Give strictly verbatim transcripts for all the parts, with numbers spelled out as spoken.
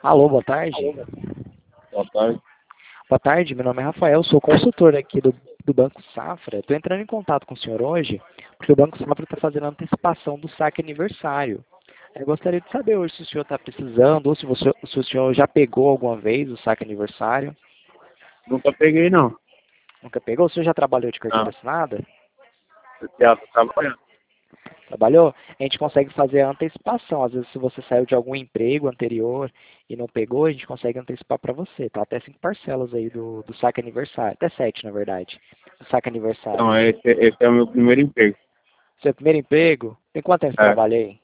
Alô, boa tarde. Boa tarde. Boa tarde, meu nome é Rafael, sou consultor aqui do, do Banco Safra. Estou entrando em contato com o senhor hoje, porque o Banco Safra está fazendo a antecipação do saque aniversário. Eu gostaria de saber hoje se o senhor está precisando, ou se, você, se o senhor já pegou alguma vez o saque aniversário. Nunca peguei, não. Nunca pegou? O senhor já trabalhou de carteira Não. assinada? Eu já tô trabalhando. Trabalhou? A gente consegue fazer a antecipação. Às vezes, se você saiu de algum emprego anterior e não pegou, a gente consegue antecipar para você. Tá até cinco parcelas aí do, do saque aniversário. Até sete, na verdade. Do saque aniversário. Então, esse, esse é o meu primeiro emprego. Seu primeiro emprego? Tem quanto tempo você É, trabalha aí?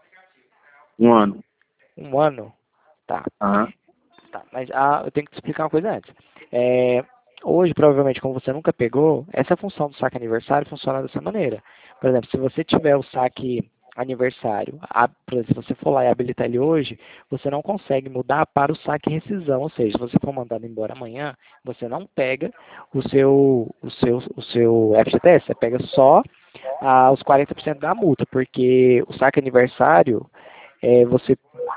um ano. Um ano? Tá. Aham. Tá. Mas ah, eu tenho que te explicar uma coisa antes. É, hoje, provavelmente, como você nunca pegou, essa função do saque aniversário funciona dessa maneira. Por exemplo, se você tiver o saque aniversário, a- por exemplo, se você for lá e habilitar ele hoje, você não consegue mudar para o saque rescisão. Ou seja, se você for mandado embora amanhã, você não pega o seu, o seu, o seu F G T S, você pega só ah, os quarenta por cento da multa, porque o saque aniversário, é, você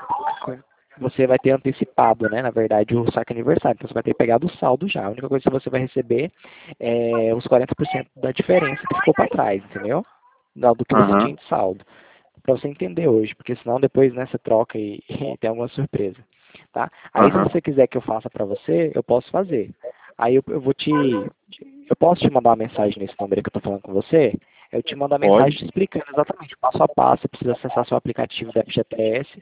você vai ter antecipado, né, na verdade, o saque aniversário. Então, você vai ter pegado o saldo já. A única coisa que você vai receber é os quarenta por cento da diferença que ficou para trás, entendeu? Não, do que você Aham. tinha de saldo. Para você entender hoje, porque senão depois, né, você troca e, e tem alguma surpresa, tá? Aí, se Aham. você quiser que eu faça para você, eu posso fazer. Aí, eu, eu vou te... Eu posso te mandar uma mensagem nesse número que eu estou falando com você? Eu te mando a mensagem Pode? te explicando exatamente passo a passo. Você precisa acessar seu aplicativo da F G T S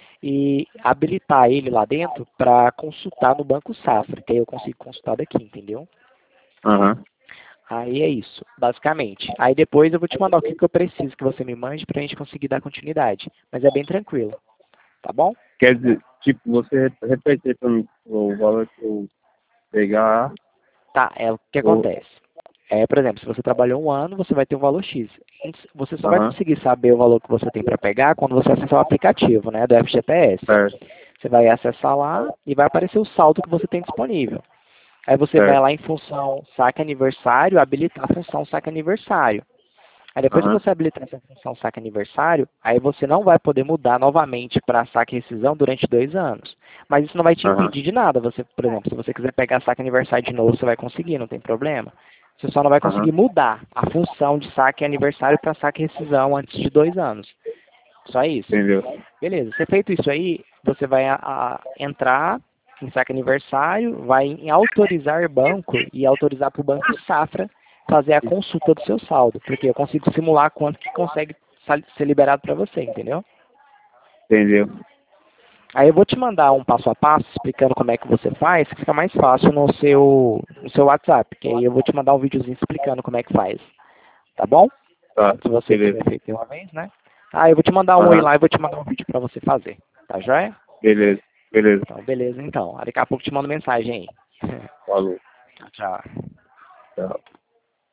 e habilitar ele lá dentro para consultar no Banco Safra, que aí eu consigo consultar daqui, entendeu? Aham. Aí é isso, basicamente. Aí depois eu vou te mandar o que, que eu preciso que você me mande para a gente conseguir dar continuidade. Mas é bem tranquilo, tá bom? Quer dizer, tipo, você repete para mim o valor que eu pegar, Tá, é o que ou... acontece. É, por exemplo, se você trabalhou um ano, você vai ter um valor X. Você só vai Aham. conseguir saber o valor que você tem para pegar quando você acessar o aplicativo, né, do F G T S. Certo, Você vai acessar lá e vai aparecer o saldo que você tem disponível. Aí você vai certo. lá em função saque aniversário, habilitar a função saque aniversário. Aí depois que Aham. você habilitar essa função saque aniversário, aí você não vai poder mudar novamente para saque rescisão durante dois anos. Mas isso não vai te Aham. impedir de nada. Você, por exemplo, se você quiser pegar saque aniversário de novo, você vai conseguir, não tem problema. Você só não vai conseguir Aham. mudar a função de saque aniversário para saque rescisão antes de dois anos. Só isso. Entendeu? Beleza. Você feito isso aí, você vai a, a, entrar em saque aniversário, vai em autorizar banco e autorizar para o Banco Safra fazer a consulta do seu saldo, porque eu consigo simular quanto que consegue ser liberado para você, entendeu? Entendeu? Aí eu vou te mandar um passo a passo explicando como é que você faz, que fica mais fácil no seu, no seu WhatsApp, que aí eu vou te mandar um videozinho explicando como é que faz, tá bom? Tá, Se você beleza. tiver feito de uma vez, né? Ah, eu vou te mandar um oi Aham. lá e vou te mandar um vídeo para você fazer, tá joia? Beleza, beleza. Então, beleza, então. Daqui a pouco eu te mando mensagem aí. Falou. Tchau, tchau. Tchau.